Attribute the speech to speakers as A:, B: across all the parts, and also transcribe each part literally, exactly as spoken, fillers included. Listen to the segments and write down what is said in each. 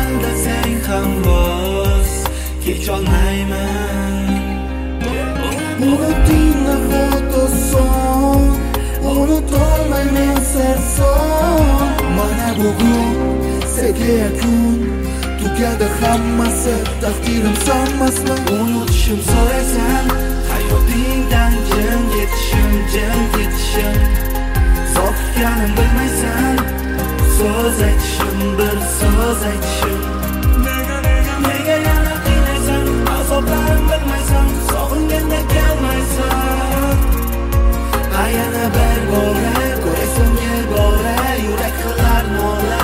A: aldasang ham voz kecholmayman.
B: Unutingni fotoson, unutolmayman sarson. Mana bugun senga yakun, tugadi hammasi, taqdirim sanmasman.
A: Unutishim so'raysan, hayotingdan jim ketishim, jim ketishim. Zo'rganim bilmaysan, so'z aytishim, bir so'z aytishim. Nega yana qiynaysan, azoblarim bilmaysan, sog'inganda kelmaysan. Yana bir bora ko'rasan yer bora, yurak qilar nola.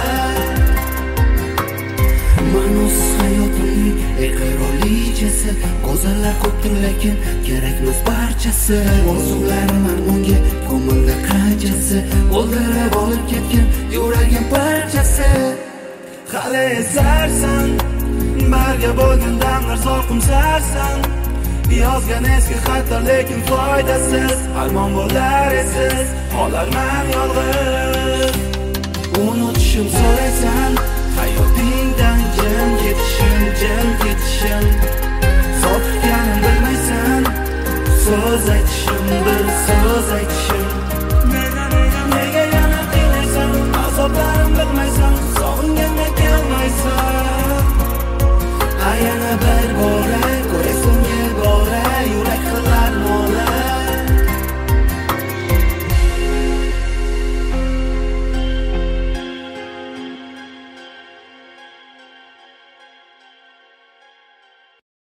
A: Manus hayotimning eqirolichasi, go'zallar ko'pdir lekin kerakmas barchasi. Orzularim armonga ko'mildi qanchasi, o'ldirib olib ketgan yuragim parchasi. Hali esarsan, barga bo'lgan damlar zavqim sarsan. Yozgan eski xatlar lekin foydasiz, armon bo'lar esiz, qolarman yolg'iz.